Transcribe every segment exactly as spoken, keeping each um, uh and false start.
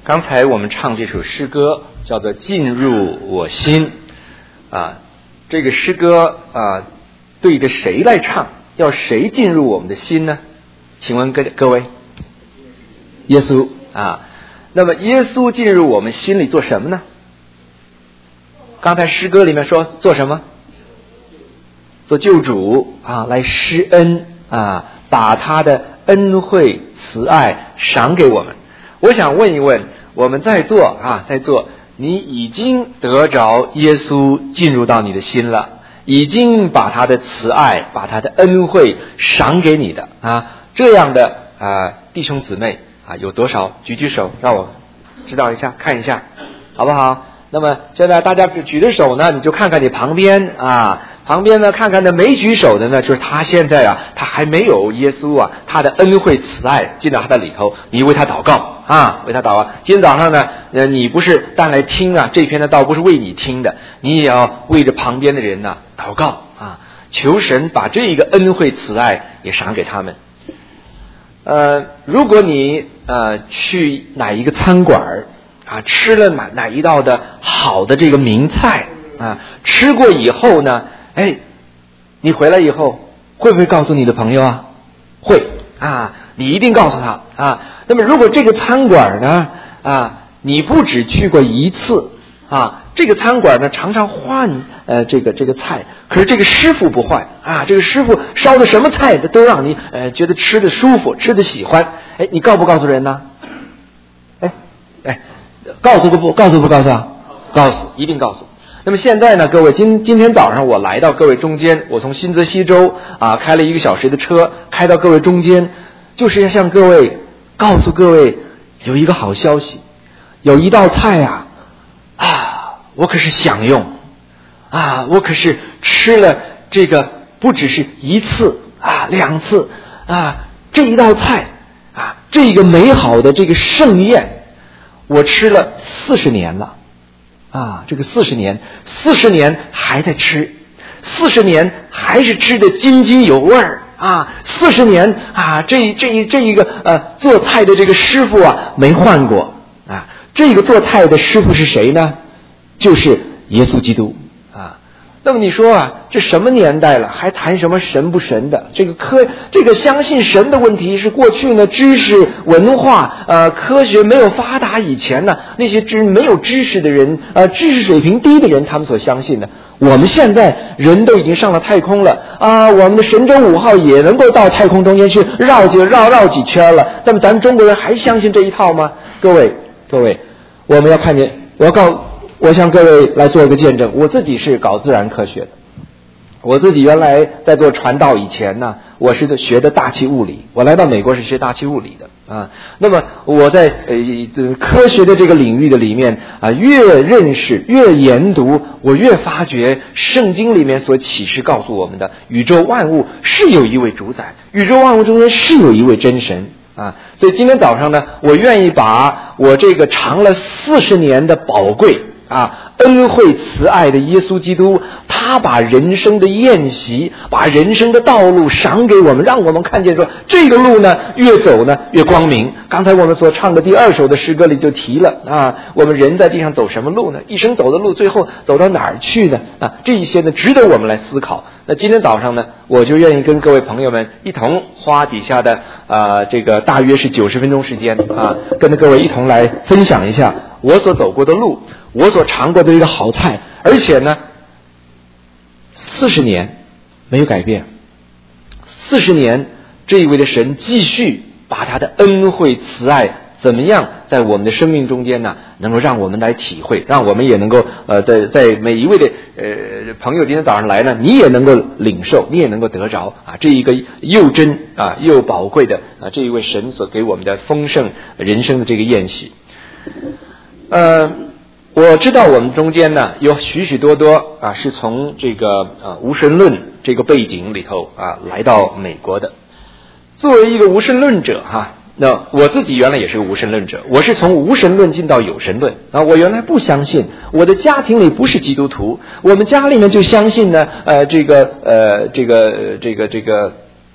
刚才我们唱这首诗歌叫做进入我心啊，这个诗歌啊对着谁来唱？要谁进入我们的心呢？请问各各位，耶稣啊。那么耶稣进入我们心里做什么呢？刚才诗歌里面说做什么？做救主啊，来施恩啊，把他的恩惠慈爱赏给我们。我想问一问我们在座啊，在座你已经得着耶稣进入到你的心了，已经把他的慈爱把他的恩惠赏给你的啊，这样的啊弟兄姊妹啊有多少？举举手让我知道一下，看一下好不好？那么现在大家举的手呢，你就看看你旁边啊，旁边呢看看那没举手的呢，就是他现在啊，他还没有耶稣啊，他的恩惠慈爱进到他的里头，你为他祷告啊，为他祷告。今天早上呢，呃，你不是单来听啊，这篇的道不是为你听的，你也要为着旁边的人呢、啊、祷告啊，求神把这一个恩惠慈爱也赏给他们。呃，如果你呃去哪一个餐馆啊，吃了哪哪一道的好的这个名菜啊，吃过以后呢，哎，你回来以后会不会告诉你的朋友啊？会啊，你一定告诉他啊。那么如果这个餐馆呢啊，你不只去过一次啊，这个餐馆呢常常换呃这个这个菜，可是这个师傅不换啊，这个师傅烧的什么菜都让你呃觉得吃的舒服，吃的喜欢。哎，你告不告诉人呢？哎哎。告诉不告诉不告诉啊？告诉，一定告诉。那么现在呢，各位，今今天早上我来到各位中间，我从新泽西州啊开了一个小时的车，开到各位中间，就是要向各位告诉各位有一个好消息，有一道菜啊啊，我可是享用啊，我可是吃了这个不只是一次啊两次啊，这一道菜啊，这个美好的这个盛宴。我吃了四十年了，啊，这个四十年，四十年还在吃，四十年还是吃得津津有味儿啊，四十年啊，这这这一个呃做菜的这个师傅啊没换过啊，这个做菜的师傅是谁呢？就是耶稣基督啊。那么你说啊，这什么年代了，还谈什么神不神的？这个科，这个相信神的问题是过去呢知识文化呃科学没有发达以前呢，那些知没有知识的人呃知识水平低的人他们所相信的。我们现在人都已经上了太空了啊，我们的神舟五号也能够到太空中间去绕几绕绕几圈了。那么咱们中国人还相信这一套吗？各位各位，我们要看见，我要告。我向各位来做一个见证，我自己是搞自然科学的，我自己原来在做传道以前呢，我是学的大气物理，我来到美国是学大气物理的啊。那么我在呃科学的这个领域的里面啊，越认识越研读，我越发觉圣经里面所启示告诉我们的宇宙万物是有一位主宰，宇宙万物中间是有一位真神。啊，所以今天早上呢，我愿意把我这个尝了四十年的宝贵啊恩惠慈爱的耶稣基督，他把人生的宴席，把人生的道路赏给我们，让我们看见说这个路呢越走呢越光明。刚才我们所唱的第二首的诗歌里就提了啊，我们人在地上走什么路呢？一生走的路，最后走到哪儿去呢？啊，这一些呢值得我们来思考。那今天早上呢，我就愿意跟各位朋友们一同花底下的啊这个大约是九十分钟时间啊，跟着各位一同来分享一下我所走过的路，我所尝过的这个好菜，而且呢，四十年没有改变，四十年这一位的神继续把他的恩惠慈爱怎么样在我们的生命中间呢，能够让我们来体会，让我们也能够呃在在每一位的呃朋友今天早上来呢，你也能够领受，你也能够得着啊这一个又真啊又宝贵的啊这一位神所给我们的丰盛人生的这个宴席。呃我知道我们中间呢有许许多多啊是从这个啊无神论这个背景里头啊来到美国的。作为一个无神论者哈、啊，那我自己原来也是个无神论者，我是从无神论进到有神论啊。我原来不相信，我的家庭里不是基督徒，我们家里面就相信呢，呃，这个呃，这个这个这个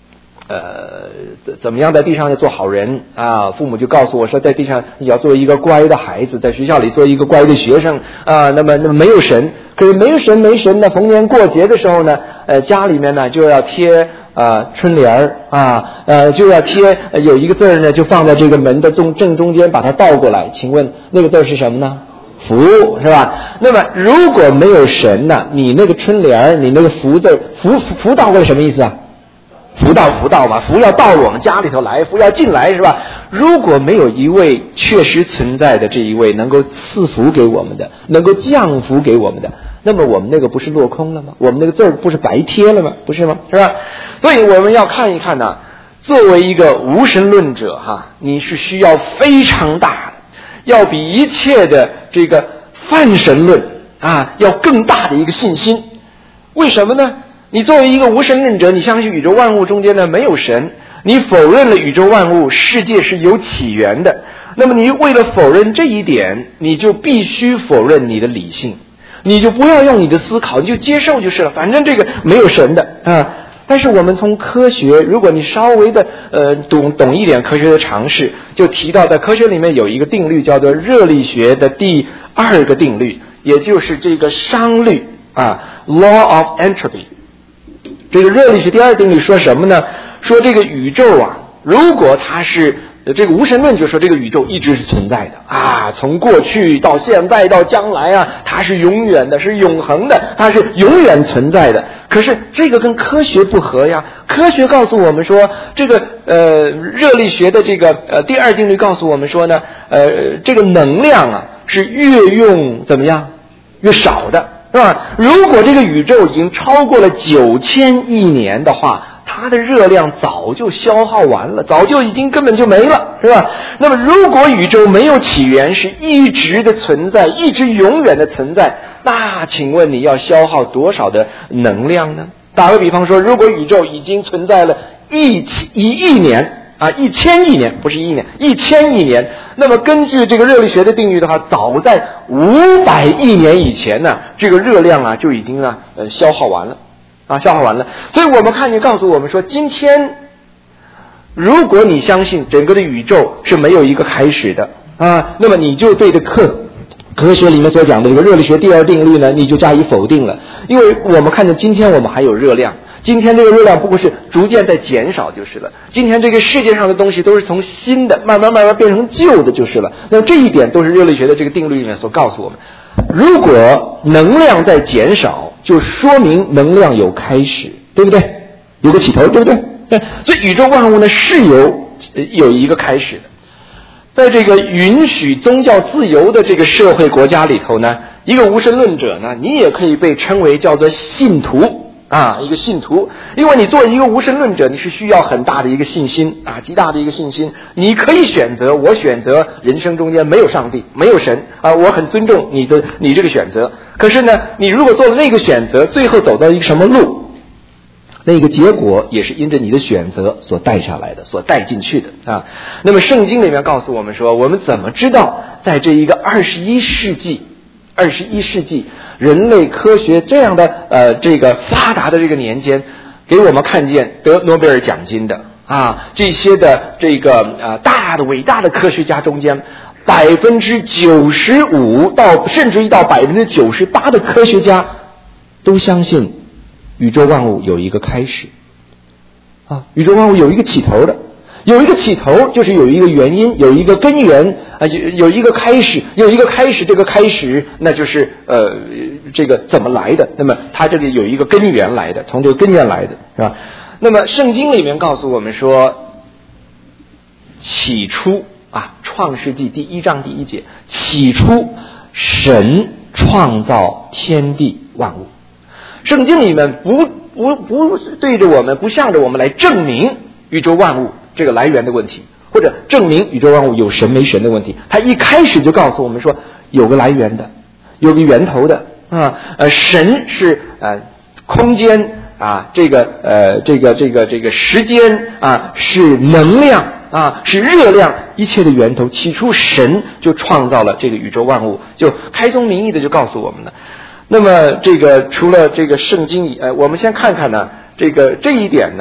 呃，怎么样在地上要做好人啊？父母就告诉我说，在地上你要做一个乖的孩子，在学校里做一个乖的学生啊。那么，那么没有神，可是没有神没神呢。逢年过节的时候呢，呃，家里面呢就要贴啊春联儿啊，呃，就要贴、呃、有一个字呢，就放在这个门的中正中间，把它倒过来。请问那个字是什么呢？福，是吧？那么如果没有神呢，你那个春联儿，你那个福字，福福福倒过来什么意思啊？福到福到嘛，福要到我们家里头来，福要进来，是吧？如果没有一位确实存在的这一位能够赐福给我们的，能够降福给我们的，那么我们那个不是落空了吗？我们那个字儿不是白贴了吗？不是吗？是吧？所以我们要看一看呢，作为一个无神论者哈，你是需要非常大的，要比一切的这个泛神论啊要更大的一个信心。为什么呢？你作为一个无神论者，你相信宇宙万物中间呢没有神，你否认了宇宙万物世界是有起源的，那么你为了否认这一点，你就必须否认你的理性，你就不要用你的思考，你就接受就是了，反正这个没有神的啊。但是我们从科学，如果你稍微的呃懂懂一点科学的常识，就提到在科学里面有一个定律叫做热力学的第二个定律，也就是这个熵律啊 ，law of entropy。这个热力学第二定律说什么呢？说这个宇宙啊，如果它是这个无神论就说这个宇宙一直是存在的啊，从过去到现在到将来啊，它是永远的，是永恒的，它是永远存在的。可是这个跟科学不合呀。科学告诉我们说，这个呃热力学的这个呃第二定律告诉我们说呢，呃这个能量啊是越用怎么样越少的。是吧？如果这个宇宙已经超过了九千亿年的话，它的热量早就消耗完了，早就已经根本就没了，是吧？那么如果宇宙没有起源，是一直的存在，一直永远的存在，那请问你要消耗多少的能量呢？打个比方说，如果宇宙已经存在了一一亿年啊，一千亿年，不是一年，一千亿年。那么根据这个热力学的定律的话，早在五百亿年以前呢，这个热量啊就已经啊呃消耗完了，啊消耗完了。所以我们看见告诉我们说，今天如果你相信整个的宇宙是没有一个开始的啊，那么你就对着科科学里面所讲的这个热力学第二定律呢，你就加以否定了。因为我们看见今天我们还有热量。今天这个热量不过是逐渐在减少就是了。今天这个世界上的东西都是从新的慢慢慢慢变成旧的就是了。那这一点都是热力学的这个定律里面所告诉我们。如果能量在减少，就说明能量有开始，对不对？有个起头，对不对？对。所以宇宙万物呢是有有一个开始的。在这个允许宗教自由的这个社会国家里头呢，一个无神论者呢，你也可以被称为叫做信徒。啊，一个信徒，因为你作为一个无神论者，你是需要很大的一个信心啊，极大的一个信心。你可以选择，我选择人生中间没有上帝，没有神啊，我很尊重你的你这个选择。可是呢，你如果做了那个选择，最后走到一个什么路，那个结果也是因着你的选择所带下来的，所带进去的啊。那么圣经里面告诉我们说，我们怎么知道在这一个二十一世纪？二十一世纪人类科学这样的呃这个发达的这个年间，给我们看见得诺贝尔奖金的啊这些的这个啊大的伟大的科学家中间，百分之九十五到甚至于到百分之九十八的科学家都相信宇宙万物有一个开始啊，宇宙万物有一个起头的。有一个起头，就是有一个原因，有一个根源啊，有有一个开始，有一个开始，这个开始那就是呃这个怎么来的？那么它这里有一个根源来的，从这个根源来的是吧？那么圣经里面告诉我们说，起初啊，创世纪第一章第一节，起初神创造天地万物。圣经里面不不不对着我们，不向着我们来证明宇宙万物这个来源的问题，或者证明宇宙万物有神没神的问题。他一开始就告诉我们说，有个来源的，有个源头的啊。呃，神是呃空间啊，这个呃这个这个这个时间啊，是能量啊，是热量，一切的源头。起初神就创造了这个宇宙万物，就开宗明义的就告诉我们了。那么这个除了这个圣经以呃，我们先看看呢，这个这一点呢。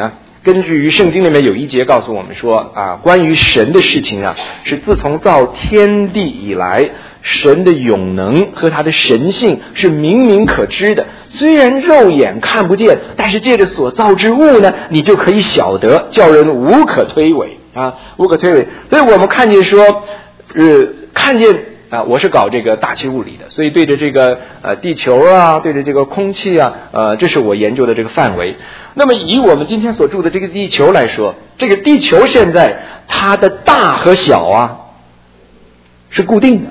根据于圣经里面有一节告诉我们说啊，关于神的事情啊，是自从造天地以来，神的永能和他的神性是明明可知的。虽然肉眼看不见，但是借着所造之物呢，你就可以晓得，叫人无可推诿啊，无可推诿。所以我们看见说，呃，看见。啊，我是搞这个大气物理的，所以对着这个呃地球啊，对着这个空气啊，呃，这是我研究的这个范围。那么以我们今天所住的这个地球来说，这个地球现在它的大和小啊是固定的。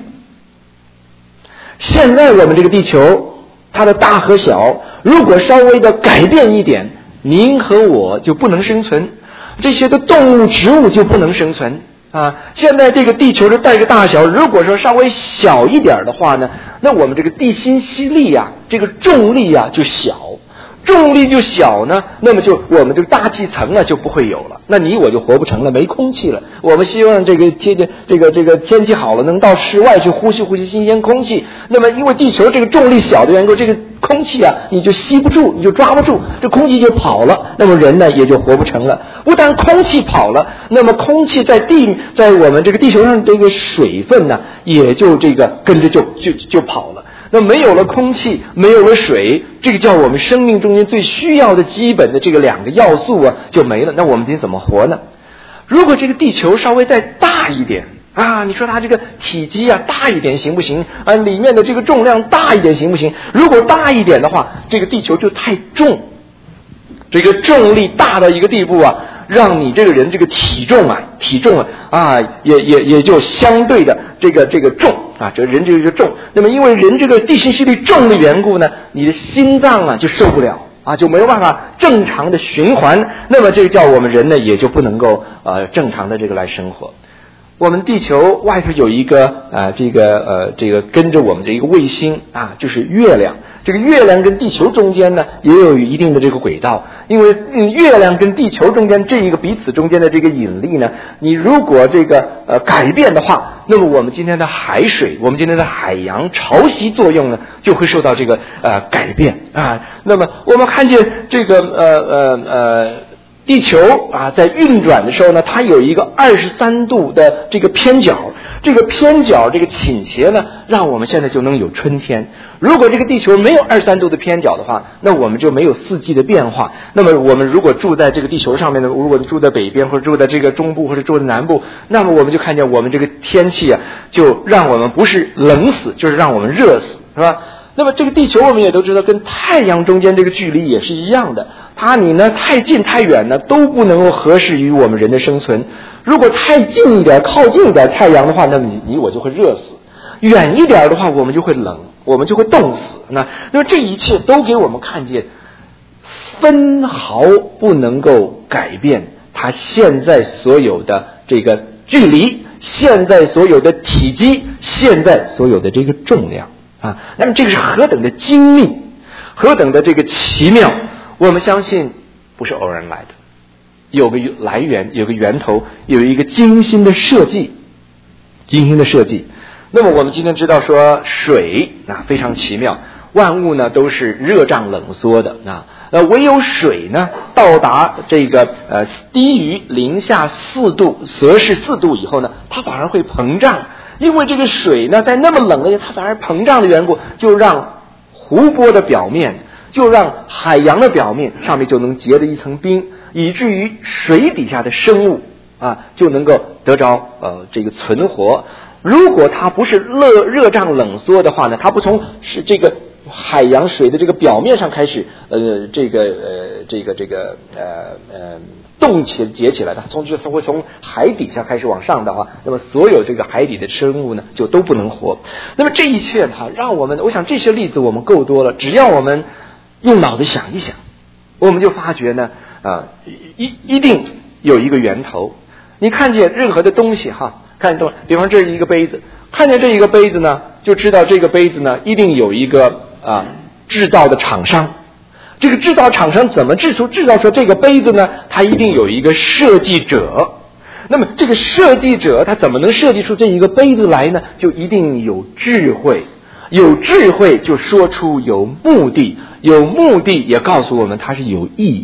现在我们这个地球它的大和小，如果稍微的改变一点，您和我就不能生存，这些的动物植物就不能生存。啊，现在这个地球的带个大小，如果说稍微小一点的话呢，那我们这个地心吸力啊，这个重力啊就小，重力就小呢，那么就我们这个大气层啊就不会有了，那你我就活不成了，没空气了。我们希望这个天这个这个天气好了，能到室外去呼吸呼吸新鲜空气。那么因为地球这个重力小的缘故，这个空气啊你就吸不住，你就抓不住，这空气就跑了，那么人呢也就活不成了。不但空气跑了，那么空气在地在我们这个地球上这个水分呢，也就这个跟着就就就跑了。那没有了空气，没有了水，这个叫我们生命中间最需要的基本的这个两个要素啊就没了。那我们今天怎么活呢？如果这个地球稍微再大一点啊，你说它这个体积啊大一点行不行啊？里面的这个重量大一点行不行？如果大一点的话，这个地球就太重，这个重力大到一个地步啊，让你这个人这个体重啊体重啊啊也也也就相对的这个这个重啊，这人这个重。那么因为人这个地心吸力重的缘故呢，你的心脏啊就受不了啊，就没有办法正常的循环。那么这个叫我们人呢也就不能够呃正常的这个来生活。我们地球外头有一个啊、呃，这个呃，这个跟着我们的一个卫星啊，就是月亮。这个月亮跟地球中间呢，也有一定的这个轨道。因为月亮跟地球中间这一个彼此中间的这个引力呢，你如果这个呃改变的话，那么我们今天的海水，我们今天的海洋潮汐作用呢，就会受到这个呃改变啊。那么我们看见这个呃呃呃。地球啊，在运转的时候呢，它有一个二十三度的这个偏角，这个偏角这个倾斜呢，让我们现在就能有春天。如果这个地球没有二十三度的偏角的话，那我们就没有四季的变化。那么我们如果住在这个地球上面的，如果住在北边或者住在这个中部或者住在南部，那么我们就看见我们这个天气啊，就让我们不是冷死，就是让我们热死，是吧？那么这个地球我们也都知道，跟太阳中间这个距离也是一样的。它你呢太近太远呢都不能够合适于我们人的生存。如果太近一点靠近一点太阳的话，那么你你我就会热死；远一点的话我们就会冷，我们就会冻死。那那么这一切都给我们看见，分毫不能够改变它现在所有的这个距离，现在所有的体积，现在所有的这个重量啊。那么这个是何等的精密，何等的这个奇妙，我们相信不是偶然来的，有个来源，有个源头，有一个精心的设计，精心的设计。那么我们今天知道说水啊非常奇妙，万物呢都是热胀冷缩的啊，呃唯有水呢到达这个呃低于零下四度摄氏四度以后呢，它反而会膨胀。因为这个水呢在那么冷的它反而膨胀的缘故，就让湖泊的表面，就让海洋的表面上面就能结着一层冰，以至于水底下的生物啊就能够得着呃这个存活。如果它不是热热胀冷缩的话呢，它不从是这个海洋水的这个表面上开始呃这个呃这个这个呃呃冻起结起来的，从就它会从海底下开始往上的话，那么所有这个海底的生物呢就都不能活。那么这一切哈，让我们我想这些例子我们够多了，只要我们用脑子想一想，我们就发觉呢啊一一定有一个源头。你看见任何的东西哈，看动，比方这是一个杯子，看见这一个杯子呢，就知道这个杯子呢一定有一个啊制造的厂商。这个制造厂商怎么制出制造出这个杯子呢？它一定有一个设计者。那么这个设计者他怎么能设计出这一个杯子来呢？就一定有智慧，有智慧就说出有目的，有目的也告诉我们它是有意义，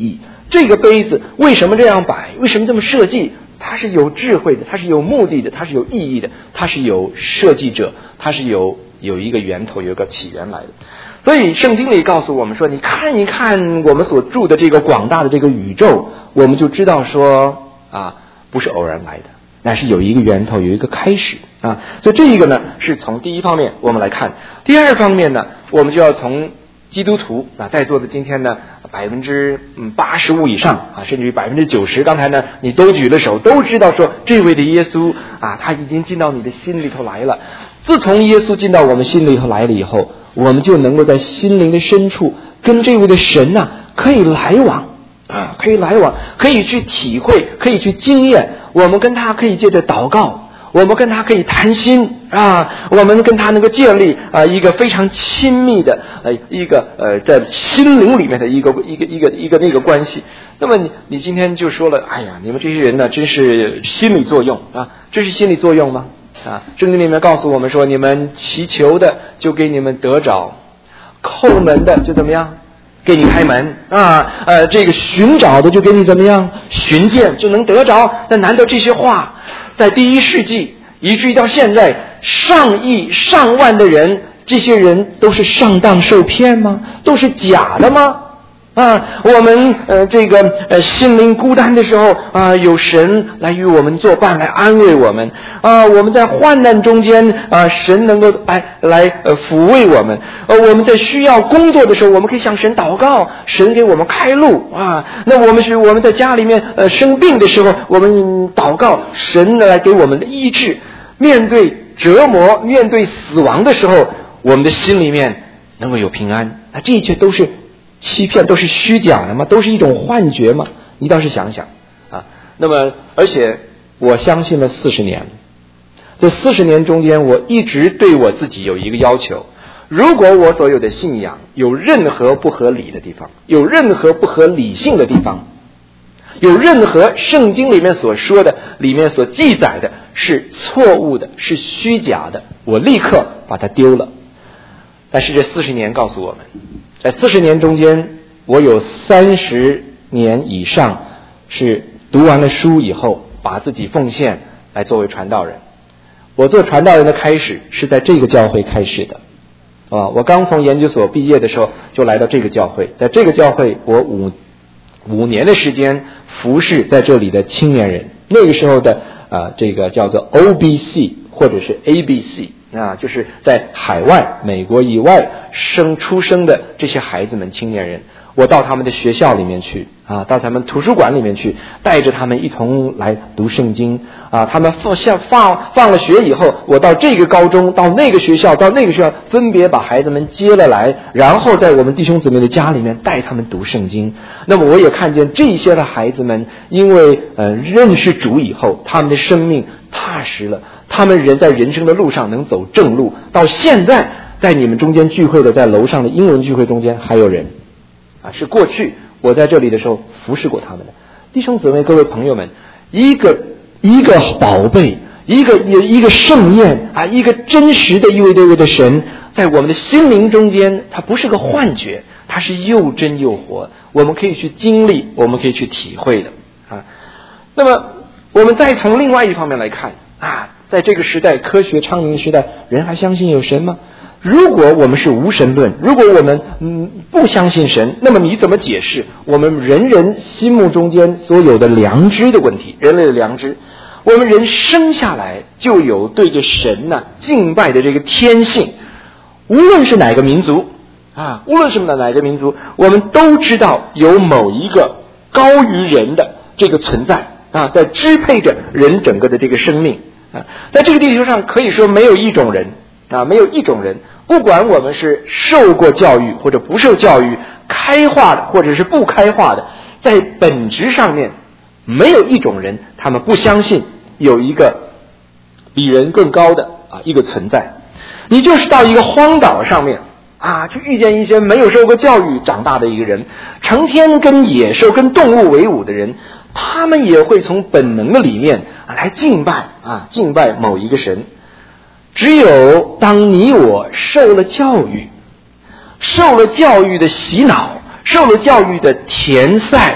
这个杯子为什么这样摆，为什么这么设计，它是有智慧的，它是有目的的，它是有意义的，它是有设计者，它是有有一个源头，有一个起源来的。所以圣经里告诉我们说，你看一看我们所住的这个广大的这个宇宙，我们就知道说啊，不是偶然来的，乃是有一个源头，有一个开始啊。所以这一个呢，是从第一方面我们来看。第二方面呢，我们就要从基督徒啊，在座的今天呢，百分之嗯八十五以上啊，甚至于百分之九十，刚才呢你都举了手，都知道说这位的耶稣啊，他已经进到你的心里头来了。自从耶稣进到我们心里头来了以后，我们就能够在心灵的深处跟这位的神呐、啊、可以来往啊，可以来往，可以去体会，可以去经验。我们跟他可以借着祷告，我们跟他可以谈心啊，我们跟他能够建立啊一个非常亲密的呃一个呃在心灵里面的一个一个一个一个那个关系。那么你你今天就说了，哎呀，你们这些人呢，真是心理作用啊，这是心理作用吗？啊，圣经里面告诉我们说，你们祈求的就给你们得着，叩门的就怎么样？给你开门啊，呃，这个寻找的就给你怎么样？寻见就能得着。那难道这些话在第一世纪以至于到现在上亿上万的人，这些人都是上当受骗吗？都是假的吗？啊，我们呃这个呃心灵孤单的时候啊，有神来与我们作伴，来安慰我们啊。我们在患难中间啊，神能够来来呃抚慰我们。呃，我们在需要工作的时候，我们可以向神祷告，神给我们开路啊。那我们是我们在家里面呃生病的时候，我们祷告，神来给我们的医治。面对折磨，面对死亡的时候，我们的心里面能够有平安。啊，这一切都是欺骗，都是虚假的吗？都是一种幻觉吗？你倒是想想啊。那么，而且我相信了四十年，这四十年中间，我一直对我自己有一个要求：如果我所有的信仰有任何不合理的地方，有任何不合理性的地方，有任何圣经里面所说的、里面所记载的是错误的、是虚假的，我立刻把它丢了。但是这四十年告诉我们，在四十年中间，我有三十年以上是读完了书以后，把自己奉献来作为传道人。我做传道人的开始是在这个教会开始的啊！我刚从研究所毕业的时候就来到这个教会，在这个教会我五五年的时间服侍在这里的青年人。那个时候的啊，这个叫做 O B C 或者是 A B C。啊，就是在海外、美国以外生出生的这些孩子们、青年人，我到他们的学校里面去啊，到他们图书馆里面去，带着他们一同来读圣经啊。他们放下放放了学以后，我到这个高中，到那个学校，到那个学校，分别把孩子们接了来，然后在我们弟兄姊妹的家里面带他们读圣经。那么我也看见这些的孩子们，因为呃认识主以后，他们的生命踏实了。他们人在人生的路上能走正路，到现在在你们中间聚会的，在楼上的英文聚会中间还有人啊，是过去我在这里的时候服侍过他们的弟兄姊妹。各位朋友们，一个一个宝贝，一个一个盛宴啊，一个真实的一位对位的神，在我们的心灵中间，它不是个幻觉，它是又真又活，我们可以去经历，我们可以去体会的啊。那么我们再从另外一方面来看啊，在这个时代，科学昌明的时代，人还相信有神吗？如果我们是无神论，如果我们嗯不相信神，那么你怎么解释我们人人心目中间所有的良知的问题？人类的良知，我们人生下来就有对着神呢、啊、敬拜的这个天性，无论是哪个民族啊，无论是哪个民族，我们都知道有某一个高于人的这个存在啊，在支配着人整个的这个生命。啊，在这个地球上可以说没有一种人啊，没有一种人，不管我们是受过教育或者不受教育，开化的或者是不开化的，在本质上面没有一种人，他们不相信有一个比人更高的啊一个存在。你就是到一个荒岛上面啊，去遇见一些没有受过教育长大的一个人，成天跟野兽跟动物为伍的人，他们也会从本能的里面来敬拜啊，敬拜某一个神。只有当你我受了教育，受了教育的洗脑，受了教育的填塞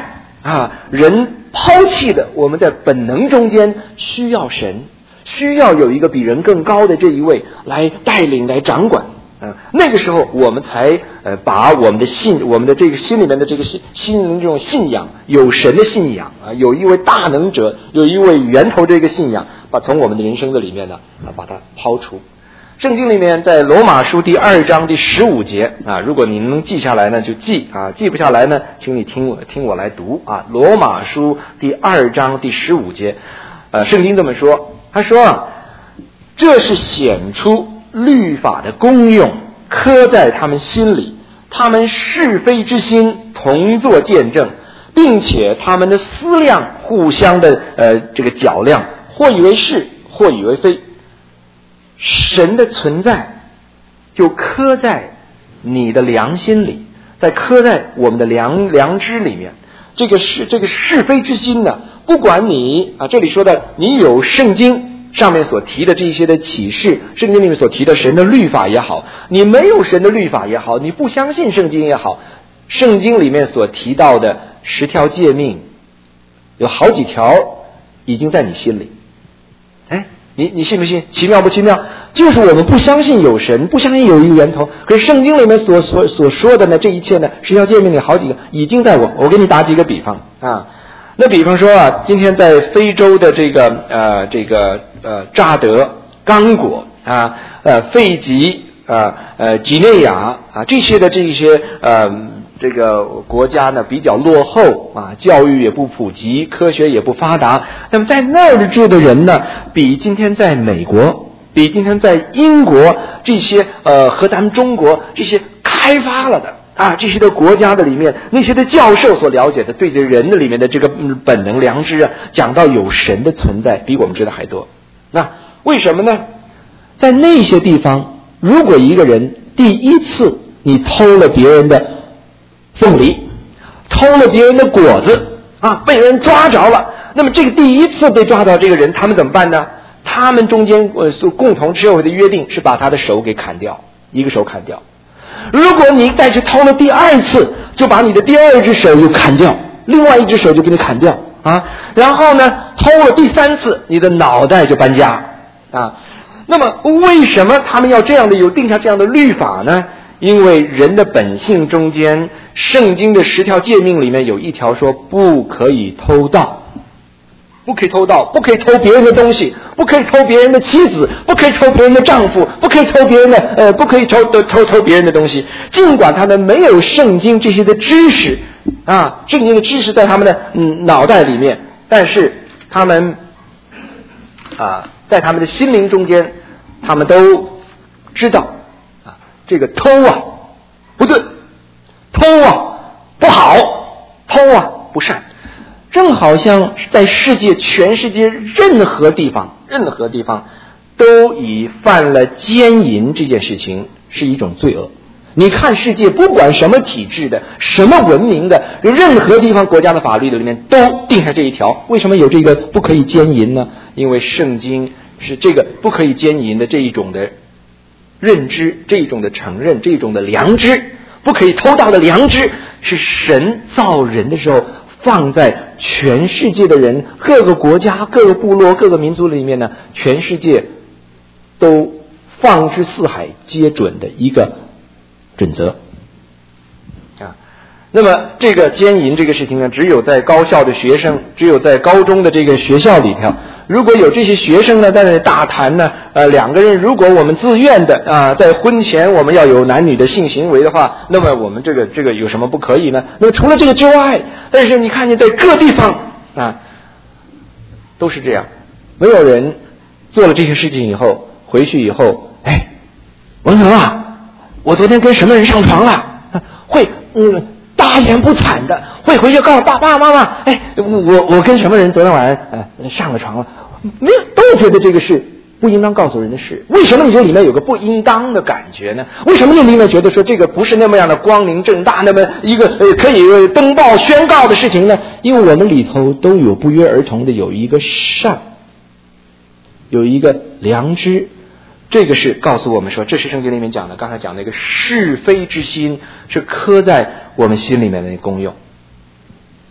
啊，人抛弃的我们在本能中间需要神，需要有一个比人更高的这一位来带领来掌管。嗯，那个时候我们才呃把我们的信，我们的这个心里面的这个心心灵这种信仰，有神的信仰啊，有一位大能者，有一位源头这个信仰，把从我们的人生的里面呢啊把它抛出。圣经里面在罗马书第二章第十五节啊，如果你能记下来呢就记啊，记不下来呢，请你听我听我来读啊。罗马书第二章第十五节，呃，圣经这么说，他说啊，这是显出律法的功用，刻在他们心里，他们是非之心同作见证，并且他们的思量互相的呃这个较量，或以为是，或以为非。神的存在就刻在你的良心里，在刻在我们的良良知里面。这个是这个是非之心呢，不管你啊，这里说的你有圣经上面所提的这些的启示，圣经里面所提的神的律法也好，你没有神的律法也好，你不相信圣经也好，圣经里面所提到的十条诫命有好几条已经在你心里。哎，你你信不信？奇妙不奇妙？就是我们不相信有神，不相信有一个源头，可是圣经里面所所所说的呢，这一切呢，十条诫命里好几个已经在我。我给你打几个比方啊。那比方说啊，今天在非洲的这个呃这个呃乍得、刚果啊、呃费吉啊、呃几内亚啊这些的这些呃这个国家呢比较落后啊，教育也不普及，科学也不发达。那么在那儿住的人呢，比今天在美国，比今天在英国这些呃和咱们中国这些开发了的啊，这些的国家的里面，那些的教授所了解的对着人的里面的这个本能良知啊，讲到有神的存在，比我们知道还多。那为什么呢？在那些地方，如果一个人第一次你偷了别人的凤梨，偷了别人的果子啊，被人抓着了，那么这个第一次被抓到这个人，他们怎么办呢？他们中间呃共同持有的约定是把他的手给砍掉，一个手砍掉。如果你再去偷了第二次，就把你的第二只手就砍掉，另外一只手就给你砍掉啊。然后呢，偷了第三次，你的脑袋就搬家啊。那么为什么他们要这样的有定下这样的律法呢？因为人的本性中间，圣经的十条诫命里面有一条说不可以偷盗。不可以偷盗，不可以偷别人的东西，不可以偷别人的妻子，不可以偷别人的丈夫，不可以偷别人的呃，不可以偷偷偷别人的东西。尽管他们没有圣经这些的知识啊，圣经的知识在他们的嗯脑袋里面，但是他们啊，在他们的心灵中间，他们都知道啊，这个偷啊不对，偷啊不好，偷啊不善。正好像在世界全世界任何地方任何地方都以犯了奸淫这件事情是一种罪恶。你看世界不管什么体制的什么文明的任何地方国家的法律的里面都定下这一条。为什么有这个不可以奸淫呢？因为圣经是这个不可以奸淫的这一种的认知，这一种的承认，这一种的良知，不可以偷盗的良知是神造人的时候放在全世界的人，各个国家、各个部落、各个民族里面呢，全世界都放之四海皆准的一个准则啊。那么这个奸淫这个事情呢，只有在高校的学生，只有在高中的这个学校里头，如果有这些学生呢，在那大谈呢，呃，两个人如果我们自愿的啊，在婚前我们要有男女的性行为的话，那么我们这个这个有什么不可以呢？那么除了这个之外，但是你看见在各地方啊，都是这样，没有人做了这些事情以后回去以后，哎，文成啊，我昨天跟什么人上床了？会嗯。大言不惭的会回去告诉爸爸妈妈，哎，我我跟什么人昨天晚上呃上了床了？没有，都觉得这个是不应当告诉人的事。为什么你这里面有个不应当的感觉呢？为什么你里面觉得说这个不是那么样的光明正大，那么一个呃可以登报宣告的事情呢？因为我们里头都有不约而同的有一个善，有一个良知。这个是告诉我们说，这是圣经里面讲的，刚才讲那个是非之心是刻在我们心里面的功用。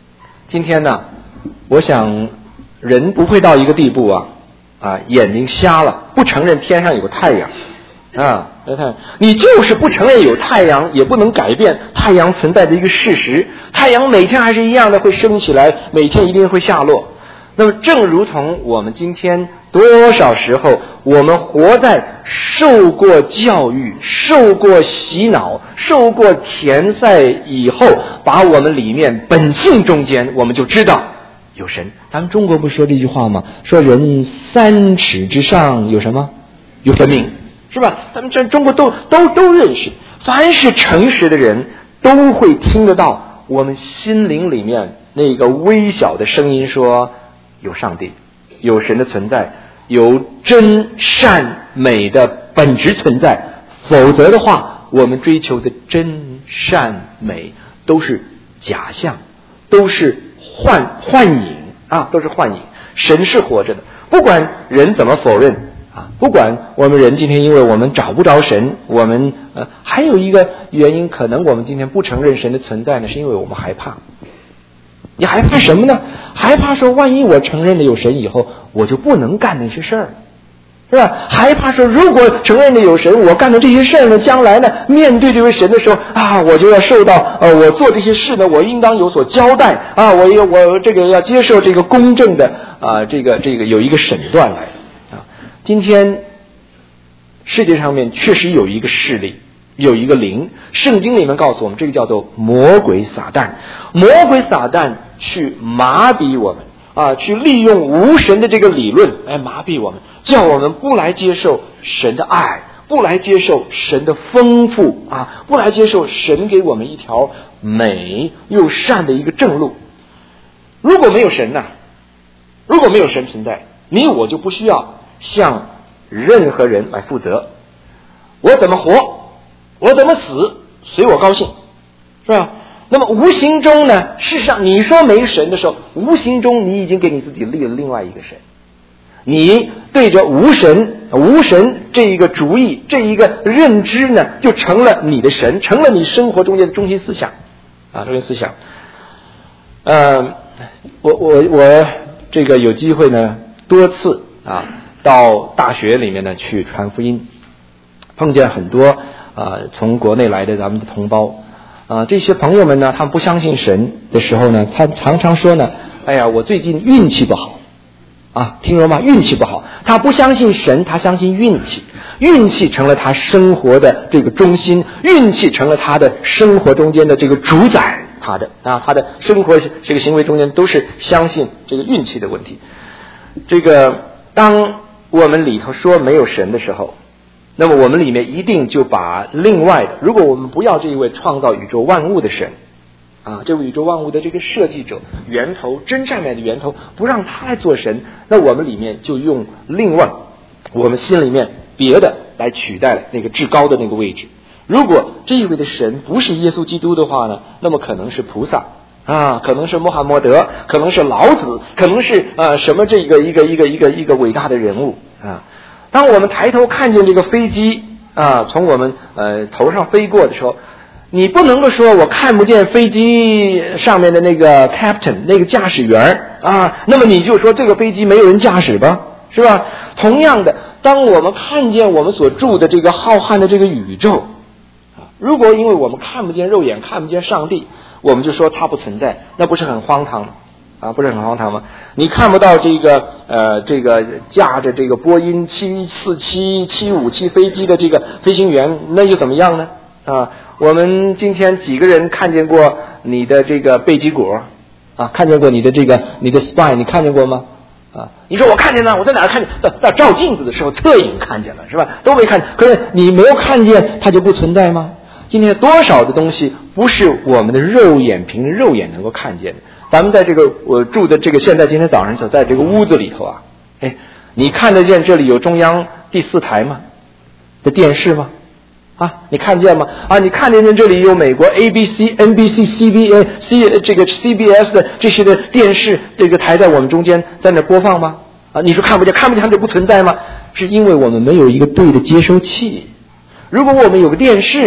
今天呢，我想人不会到一个地步啊啊，眼睛瞎了，不承认天上有太阳啊。你就是不承认有太阳，也不能改变太阳存在的一个事实。太阳每天还是一样的会升起来，每天一定会下落。那么正如同我们今天多少时候我们活在受过教育、受过洗脑、受过填塞以后，把我们里面本性中间我们就知道有神。咱们中国不说这句话吗？说人三尺之上有什么？有神明，是吧？咱们这中国都都都认识。凡是诚实的人都会听得到我们心灵里面那个微小的声音说，有上帝，有神的存在，有真善美的本质存在。否则的话，我们追求的真善美都是假象，都是幻幻影啊，都是幻影。神是活着的，不管人怎么否认啊，不管我们人今天因为我们找不着神，我们呃还有一个原因，可能我们今天不承认神的存在呢，是因为我们害怕。你害怕什么呢？害怕说万一我承认了有神以后，我就不能干那些事儿，是吧？害怕说如果承认了有神，我干的这些事儿呢，将来呢面对这位神的时候啊，我就要受到呃，我做这些事呢，我应当有所交代啊，我有我这个要接受这个公正的啊，这个这个有一个审断来啊。今天世界上面确实有一个势力，有一个灵，圣经里面告诉我们，这个叫做魔鬼撒旦。魔鬼撒旦去麻痹我们啊，去利用无神的这个理论来麻痹我们，叫我们不来接受神的爱，不来接受神的丰富啊，不来接受神给我们一条美又善的一个正路。如果没有神呢、啊？如果没有神存在，你我就不需要向任何人来负责。我怎么活，我怎么死，随我高兴，是吧？那么无形中呢，事实上你说没神的时候，无形中你已经给你自己立了另外一个神。你对着无神无神这一个主意，这一个认知呢，就成了你的神，成了你生活中间的中心思想啊，中心思想。呃，我我我这个有机会呢，多次啊到大学里面呢去传福音，碰见很多啊从国内来的咱们的同胞。啊，这些朋友们呢，他们不相信神的时候呢，他常常说呢，哎呀，我最近运气不好啊，听说吗？运气不好。他不相信神，他相信运气，运气成了他生活的这个中心，运气成了他的生活中间的这个主宰，他的啊，他的生活这个行为中间都是相信这个运气的问题。这个当我们里头说没有神的时候，那么我们里面一定就把另外的，如果我们不要这一位创造宇宙万物的神啊，这位宇宙万物的这个设计者、源头、真善美的源头，不让他来做神，那我们里面就用另外我们心里面别的来取代了那个至高的那个位置。如果这一位的神不是耶稣基督的话呢，那么可能是菩萨啊，可能是穆罕默德，可能是老子，可能是呃什么这个一个一个一个一个伟大的人物啊。当我们抬头看见这个飞机啊从我们呃头上飞过的时候，你不能够说我看不见飞机上面的那个 captain 那个驾驶员啊，那么你就说这个飞机没有人驾驶吧，是吧？同样的，当我们看见我们所住的这个浩瀚的这个宇宙啊，如果因为我们看不见肉眼看不见上帝，我们就说它不存在，那不是很荒唐吗？啊，不是很荒唐吗？你看不到这个呃，这个驾着这个波音七四七、七五七飞机的这个飞行员，那又怎么样呢？啊，我们今天几个人看见过你的这个背脊骨啊？看见过你的这个你的 spine， 你看见过吗？啊，你说我看见了，我在哪儿看见？在在照镜子的时候侧影看见了，是吧？都没看见，可是你没有看见，它就不存在吗？今天多少的东西不是我们的肉眼凭着肉眼能够看见的？咱们在这个我住的这个现在今天早上所在这个屋子里头啊，哎，你看得见这里有中央第四台吗？的电视吗？啊，你看见吗？啊，你看得见这里有美国 A B C、N B C、C B A、C 这个 C B S 的这些的电视这个台在我们中间在那播放吗？啊，你说看不见，看不见它就不存在吗？是因为我们没有一个对的接收器。如果我们有个电视，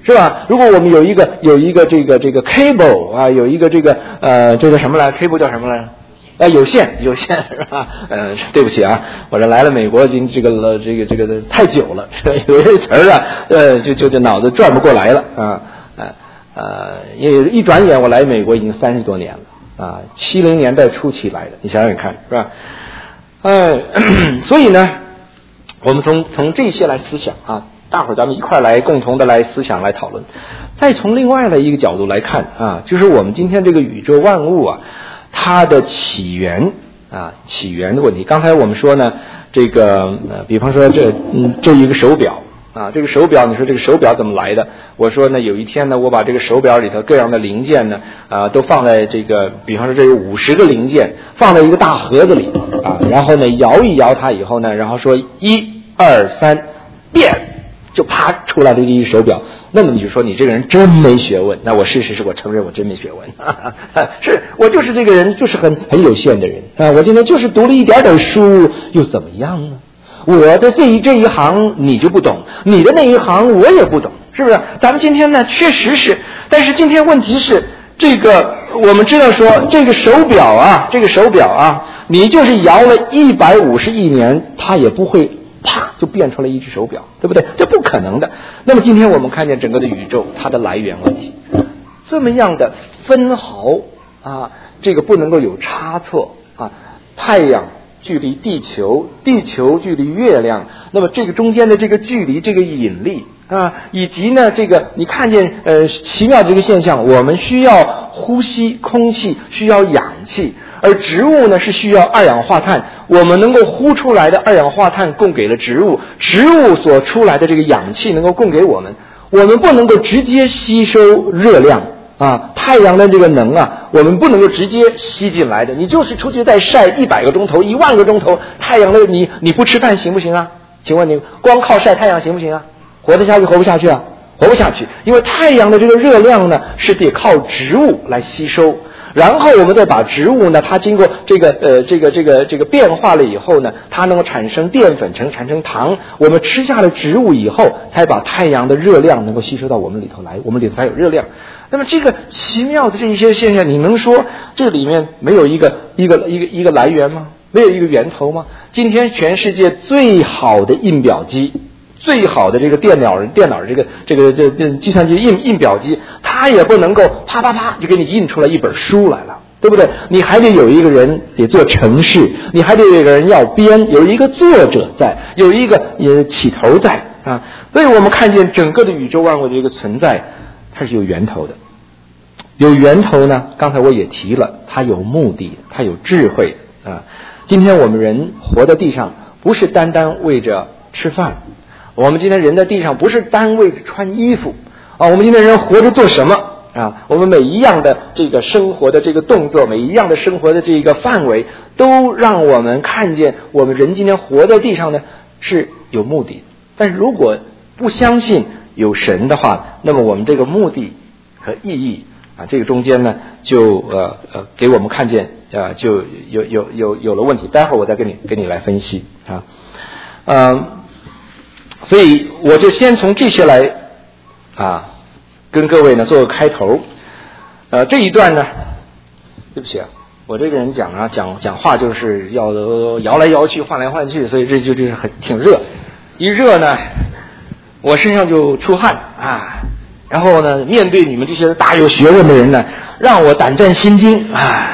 是吧？如果我们有一个有一个这个这个 cable 啊，有一个这个呃这个什么来 cable 叫什么来？啊，有线有线是吧？呃，对不起啊，我这来了美国已经这个这个这个太久了，有些词儿啊，呃，就就就脑子转不过来了啊，呃呃，因为一转眼我来美国已经三十多年了啊，七零年代初期来的，你想想看是吧？呃，所以呢，我们从从这些来思想啊。大伙儿咱们一块来共同的来思想来讨论，再从另外的一个角度来看啊，就是我们今天这个宇宙万物啊，它的起源啊，起源的问题。刚才我们说呢，这个呃，比方说这嗯这一个手表啊，这个手表，你说这个手表怎么来的？我说呢，有一天呢，我把这个手表里头各样的零件呢啊，都放在这个，比方说这有五十个零件放在一个大盒子里啊，然后呢摇一摇它以后呢，然后说一二三变。就啪出来的这一手表，那么你就说你这个人真没学问。那我事实是我承认我真没学问，是我就是这个人就是很很有限的人啊！我今天就是读了一点点书，又怎么样呢？我的这一这一行你就不懂，你的那一行我也不懂，是不是？咱们今天呢确实是，但是今天问题是这个，我们知道说这个手表啊，这个手表啊，你就是摇了一百五十亿年，它也不会。啪就变出来一只手表，对不对？这不可能的。那么今天我们看见整个的宇宙它的来源问题，这么样的分毫啊，这个不能够有差错啊。太阳距离地球，地球距离月亮，那么这个中间的这个距离，这个引力啊，以及呢这个你看见呃奇妙的这个现象，我们需要呼吸空气，需要氧气。而植物呢是需要二氧化碳，我们能够呼出来的二氧化碳供给了植物，植物所出来的这个氧气能够供给我们，我们不能够直接吸收热量啊，太阳的这个能啊，我们不能够直接吸进来的。你就是出去再晒一百个钟头、一万个钟头，太阳的你你不吃饭行不行啊？请问你光靠晒太阳行不行啊？活得下去活不下去啊？活不下去，因为太阳的这个热量呢是得靠植物来吸收。然后我们再把植物呢，它经过这个呃这个这个这个变化了以后呢，它能够产生淀粉，成产生糖。我们吃下了植物以后，才把太阳的热量能够吸收到我们里头来，我们里头才有热量。那么这个奇妙的这一些现象，你能说这里面没有一个一个一个一个来源吗？没有一个源头吗？今天全世界最好的印表机。最好的这个电脑电脑这个这个这这计算机印印表机，它也不能够啪啪啪就给你印出来一本书来了，对不对？你还得有一个人得做程式，你还得有一个人要编，有一个作者在，有一个也起头在啊。所以我们看见整个的宇宙万物的一个存在，它是有源头的。有源头呢，刚才我也提了，它有目的，它有智慧啊。今天我们人活在地上，不是单单为着吃饭。我们今天人在地上不是单为着穿衣服啊，我们今天人活着做什么啊？我们每一样的这个生活的这个动作，每一样的生活的这个范围，都让我们看见我们人今天活在地上呢是有目的。但是如果不相信有神的话，那么我们这个目的和意义啊，这个中间呢就呃呃给我们看见啊，就有有有有了问题。待会儿我再跟你跟你来分析啊，嗯、呃。所以我就先从这些来啊，跟各位呢做个开头。呃，这一段呢，对不起啊，我这个人讲啊讲讲话就是要摇来摇去、换来换去，所以这就就是很挺热。一热呢，我身上就出汗啊。然后呢，面对你们这些大有学问的人呢，让我胆战心惊啊。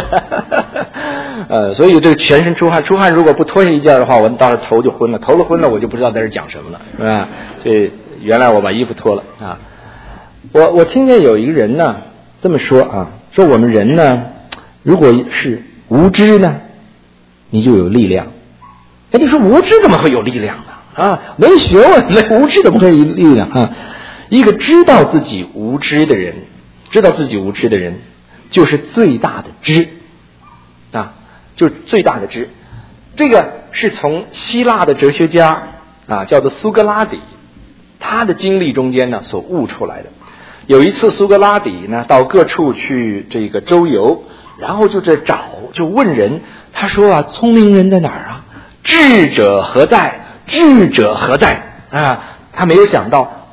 呃，所以这个全身出汗，出汗如果不脱下一件的话，我到时候头就昏了，头了昏了，我就不知道在这讲什么了，是吧？所以原来我把衣服脱了啊。我我听见有一个人呢这么说啊，说我们人呢，如果是无知呢，你就有力量。哎，你说无知怎么会有力量呢？啊，没学问，没无知怎么会有力量啊？一个知道自己无知的人，知道自己无知的人。就是最大的知啊，就是最大的知。这个是从希腊的哲学家啊，叫做苏格拉底，他的经历中间呢所悟出来的。有一次苏格拉底呢到各处去这个周游，然后就这找就问人，他说啊，聪明人在哪儿啊？智者何在？智者何在？啊，他没有想到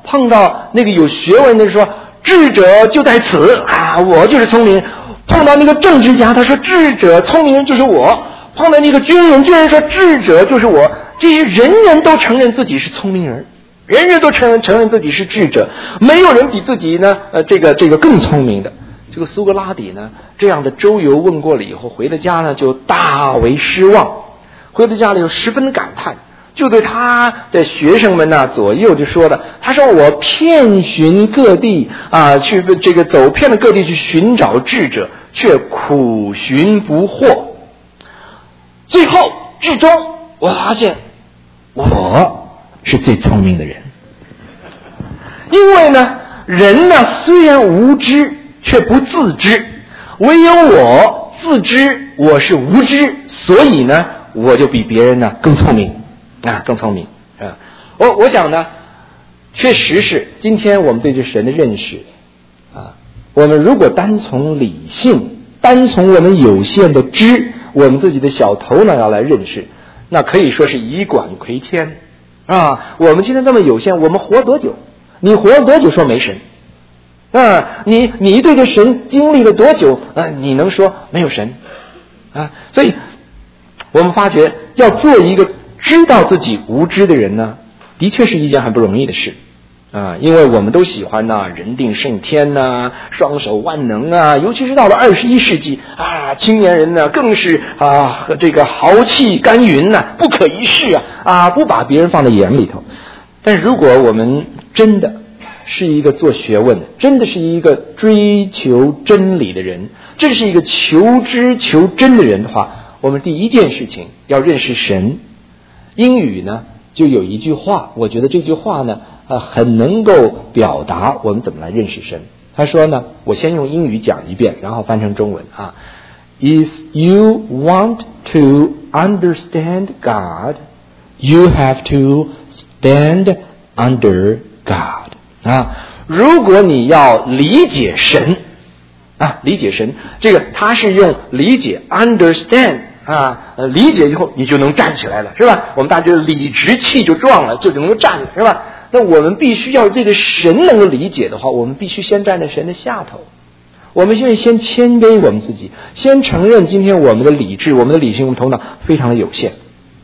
碰到那个有学问的说智者就在此啊，我就是聪明。碰到那个政治家，他说智者聪明人就是我。碰到那个军人，军人说智者就是我。这些人人都承认自己是聪明人，人人都承认承认自己是智者，没有人比自己呢呃这个这个更聪明的。这个苏格拉底呢，这样的周游问过了以后，回了家呢就大为失望，回到家里又十分感叹，就对他的学生们呢左右就说了，他说我遍寻各地啊，去这个走遍了各地去寻找智者，却苦寻不获。最后至终我发现我是最聪明的人。因为呢人呢虽然无知却不自知，唯有我自知我是无知，所以呢我就比别人呢更聪明啊，更聪明啊！我我想呢，确实是今天我们对这神的认识啊，我们如果单从理性，单从我们有限的知，我们自己的小头脑要来认识，那可以说是以管窥天啊！我们今天这么有限，我们活多久？你活了多久说没神？啊，你你对这神经历了多久啊？你能说没有神啊？所以我们发觉要做一个知道自己无知的人呢，的确是一件很不容易的事啊，因为我们都喜欢呐、啊，人定胜天呐、啊，双手万能啊，尤其是到了二十一世纪啊，青年人呢更是啊这个豪气干云呐、啊，不可一世啊啊，不把别人放在眼里头。但如果我们真的是一个做学问的，真的是一个追求真理的人，这是一个求知求真的人的话，我们第一件事情要认识神。英语呢就有一句话，我觉得这句话呢呃很能够表达我们怎么来认识神。他说呢，我先用英语讲一遍，然后翻成中文啊。If you want to understand God, you have to stand under God. 啊，如果你要理解神啊，理解神，这个他是用理解 understand 啊，呃，理解以后你就能站起来了，是吧？我们大家觉得理直气就壮了，就能够站了，是吧？那我们必须要这个神能够理解的话，我们必须先站在神的下头。我们先先谦卑我们自己，先承认今天我们的理智、我们的理性、我们头脑非常的有限。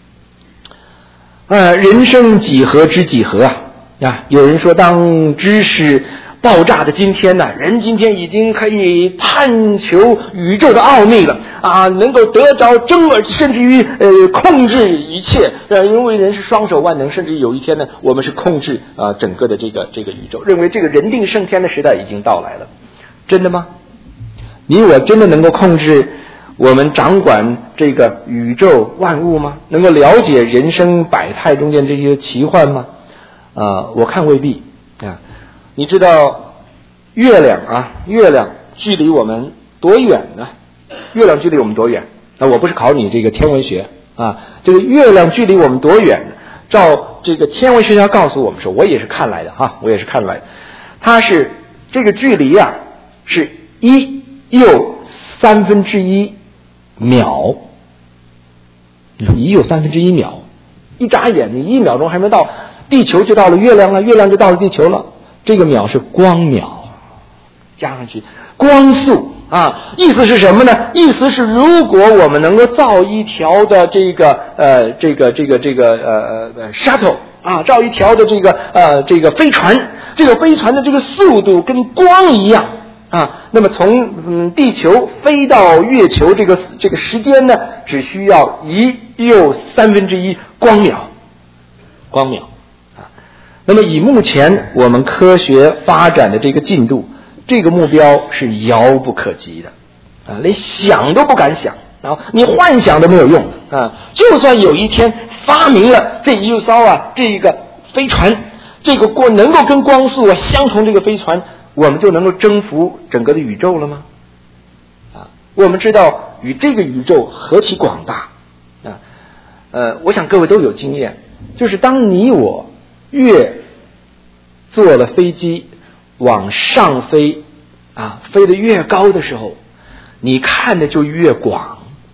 呃，人生几何之几何啊！啊，有人说，当知识爆炸的今天呢，人今天已经可以探求宇宙的奥秘了啊，能够得着真而甚至于呃控制一切，呃，因为人是双手万能，甚至有一天呢，我们是控制啊整个的这个这个宇宙，认为这个人定胜天的时代已经到来了。真的吗？你我真的能够控制我们掌管这个宇宙万物吗？能够了解人生百态中间这些奇幻吗？啊、呃，我看未必啊。你知道月亮啊，月亮距离我们多远呢？月亮距离我们多远？啊，我不是考你这个天文学啊，这个月亮距离我们多远？照这个天文学家告诉我们说，我也是看来的哈、啊，我也是看来的，它是这个距离啊，是一又三分之一秒。你说一又三分之一秒，一眨眼，你一秒钟还没到，地球就到了月亮了，月亮就到了地球了。这个秒是光秒，加上去光速啊，意思是什么呢？意思是如果我们能够造一条的这个呃这个这个这个呃呃 shuttle 啊，造一条的这个呃这个飞船，这个飞船的这个速度跟光一样啊，那么从嗯地球飞到月球这个这个时间呢，只需要一又三分之一光秒，光秒。那么以目前我们科学发展的这个进度，这个目标是遥不可及的啊，连想都不敢想啊，你幻想都没有用啊。就算有一天发明了这一艘啊这个飞船，这个光能够跟光速啊相同，这个飞船我们就能够征服整个的宇宙了吗？啊，我们知道与这个宇宙何其广大啊！呃，我想各位都有经验，就是当你我越坐了飞机往上飞啊，飞得越高的时候，你看的就越广。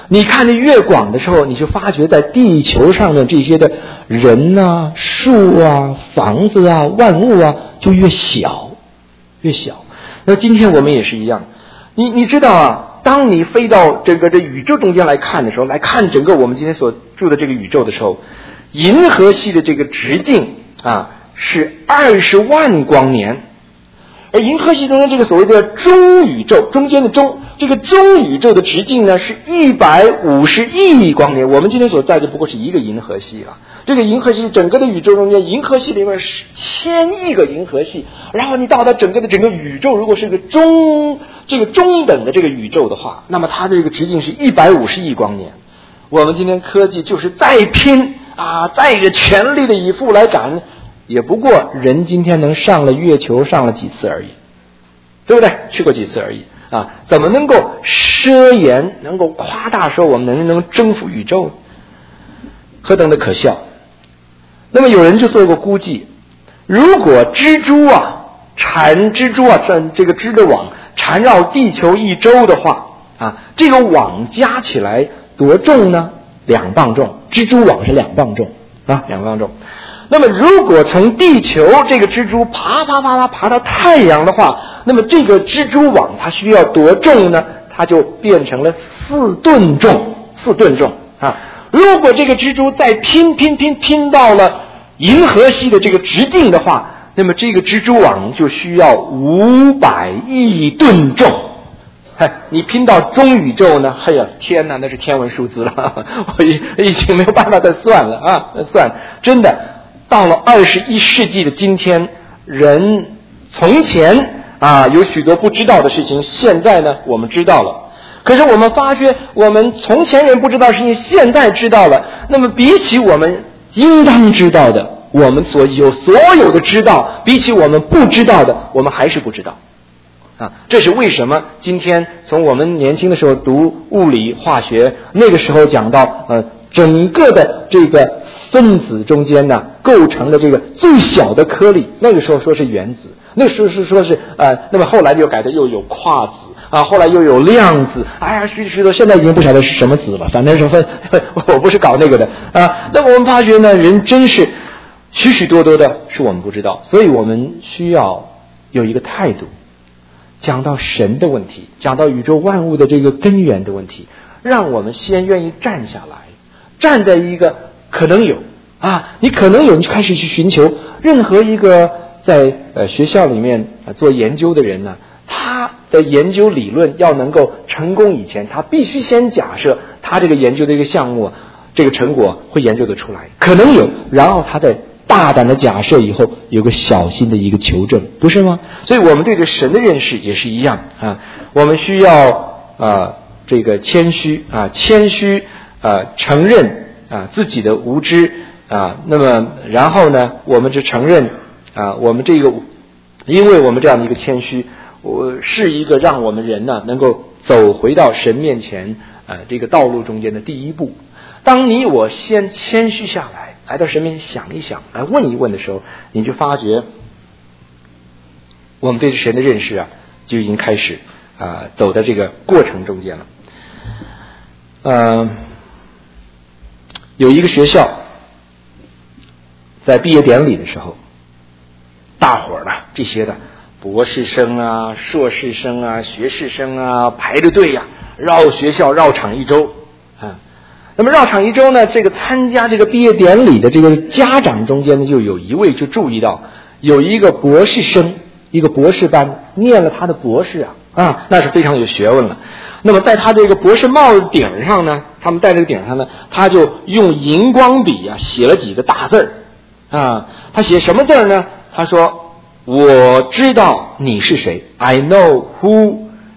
你看得越广的时候，你就发觉在地球上的这些的人啊、树啊、房子啊、万物啊，就越小，越小。那今天我们也是一样，你你知道啊，当你飞到整个这宇宙中间来看的时候，来看整个我们今天所住的这个宇宙的时候，银河系的这个直径啊是二十万光年。而银河系中间这个所谓的中宇宙，中间的中，这个中宇宙的直径呢是一百五十亿光年。我们今天所在的不过是一个银河系了。这个银河系整个的宇宙中间，银河系里面是千亿个银河系，然后你到达整个的整个宇宙，如果是个中这个中等的这个宇宙的话，那么它的这个直径是一百五十亿光年。我们今天科技就是再拼啊，再个全力的以赴来赶。也不过人今天能上了月球上了几次而已，对不对？去过几次而已啊！怎么能够奢言，能够夸大说我们能能征服宇宙，何等的可笑！那么有人就做过估计，如果蜘蛛啊缠蜘蛛啊这这个织的网缠绕地球一周的话啊，这个网加起来多重呢？两磅重，蜘蛛网是两磅重啊，两磅重。那么如果从地球这个蜘蛛爬爬爬爬爬到太阳的话，那么这个蜘蛛网它需要多重呢？它就变成了四吨重，四吨重啊！如果这个蜘蛛再拼拼拼拼到了银河系的这个直径的话，那么这个蜘蛛网就需要五百亿吨重。哎，你拼到中宇宙呢？哎呀，天哪，那是天文数字了，我已已经没有办法再算了啊！算真的。到了二十一世纪的今天，人从前啊有许多不知道的事情，现在呢我们知道了。可是我们发觉，我们从前人不知道的事情，现在知道了。那么比起我们应当知道的，我们所有所有的知道，比起我们不知道的，我们还是不知道。啊，这是为什么今天从我们年轻的时候读物理化学，那个时候讲到呃整个的这个分子中间呢构成了这个最小的颗粒，那个时候说是原子，那个时候是说是呃那么后来就改的又有夸子啊，后来又有量子，哎呀许许多现在已经不晓得是什么子了，反正是分我不是搞那个的啊。那么我们发觉呢，人真是许许多多的是我们不知道，所以我们需要有一个态度，讲到神的问题，讲到宇宙万物的这个根源的问题，让我们先愿意站下来，站在一个可能有啊，你可能有，你开始去寻求。任何一个在呃学校里面、呃、做研究的人呢，他的研究理论要能够成功以前，他必须先假设他这个研究的一个项目，这个成果会研究得出来，可能有，然后他再大胆的假设以后有个小心的一个求证，不是吗？所以我们对这神的认识也是一样啊，我们需要啊、呃、这个谦虚啊，谦虚啊、呃、承认啊自己的无知啊，那么然后呢，我们就承认啊，我们这个，因为我们这样的一个谦虚，我是一个让我们人呢能够走回到神面前啊这个道路中间的第一步。当你我先谦虚下来，来到神面前想一想，来问一问的时候，你就发觉我们对神的认识啊就已经开始啊走在这个过程中间了。呃，有一个学校在毕业典礼的时候，大伙儿呢这些的博士生啊、硕士生啊、学士生啊排着队呀、啊，绕学校绕场一周啊。那么绕场一周呢，这个参加这个毕业典礼的这个家长中间呢，就有一位就注意到有一个博士生，一个博士班念了他的博士啊啊，那是非常有学问了。那么在他这个博士帽顶上呢，他们戴这个顶上呢，他就用荧光笔啊写了几个大字儿啊。他写什么字儿呢？他说：“我知道你是谁 ，I know who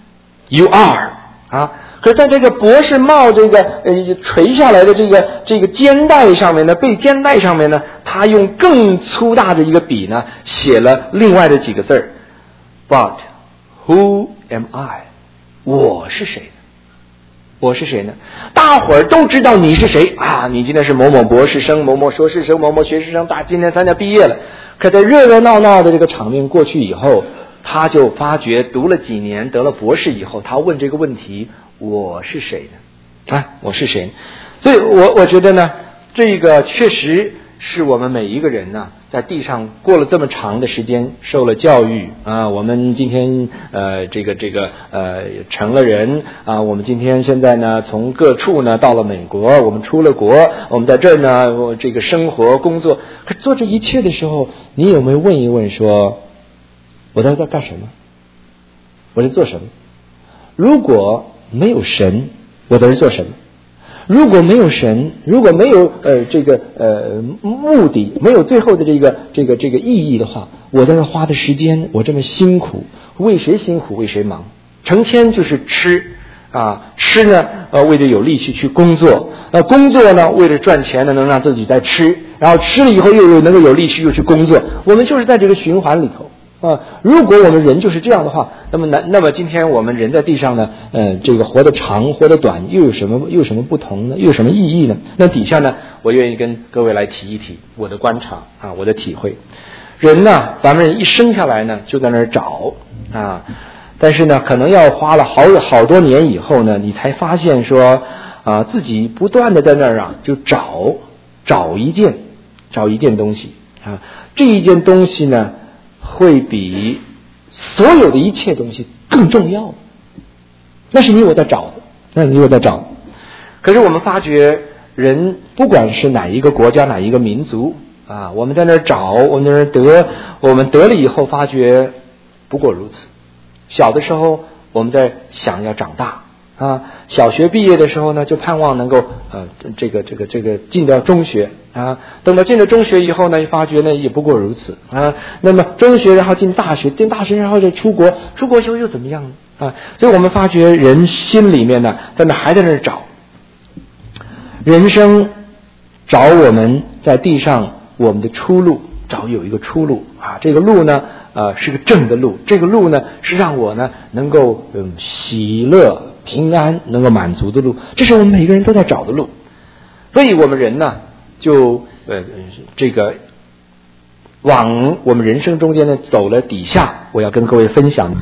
you are。”啊。可是在这个博士帽这个呃垂下来的这个这个肩带上面呢，背肩带上面呢，他用更粗大的一个笔呢，写了另外的几个字儿 ，But who am I？ 我是谁呢？我是谁呢？大伙儿都知道你是谁啊！你今天是某某博士生、某某硕士生、某某学士生，大今天参加毕业了。可在热热闹闹的这个场面过去以后，他就发觉读了几年得了博士以后，他问这个问题。我是谁呢？ 啊，我是谁？所以我我觉得呢，这个确实是我们每一个人呢，在地上过了这么长的时间，受了教育啊，我们今天呃这个这个呃成了人啊，我们今天现在呢从各处呢到了美国，我们出了国，我们在这儿呢我这个生活工作，可做这一切的时候，你有没有问一问说，我在这干什么？我在做什么？如果没有神，我在这做什么？如果没有神，如果没有呃这个呃目的，没有最后的这个这个这个意义的话，我在这花的时间，我这么辛苦，为谁辛苦为谁忙？成天就是吃啊，吃呢呃为了有力气去工作，呃工作呢为了赚钱呢能让自己再吃，然后吃了以后又有能够有力气又去工作，我们就是在这个循环里头。啊，如果我们人就是这样的话，那么那那么今天我们人在地上呢，呃，这个活得长，活得短，又有什么又有什么不同呢？又有什么意义呢？那底下呢，我愿意跟各位来提一提我的观察啊，我的体会。人呢，咱们一生下来呢，就在那儿找啊，但是呢，可能要花了好好多年以后呢，你才发现说啊，自己不断的在那儿啊，就找找一件找一件东西啊，这一件东西呢。会比所有的一切东西更重要，那是你我在找的，那是你我在找的。可是我们发觉，人不管是哪一个国家、哪一个民族啊，我们在那儿找，我们在那儿得，我们得了以后发觉不过如此。小的时候我们在想要长大啊，小学毕业的时候呢，就盼望能够呃这个这个这个进到中学啊，等到进了中学以后呢，发觉呢也不过如此啊。那么中学然后进大学，进大学然后再出国，出国之后又怎么样呢？啊，所以我们发觉人心里面呢，在那还在那找，人生找我们在地上我们的出路，找有一个出路啊，这个路呢呃是个正的路，这个路呢是让我呢能够嗯喜乐平安能够满足的路，这是我们每个人都在找的路。所以我们人呢就呃这个往我们人生中间呢走了底下，我要跟各位分享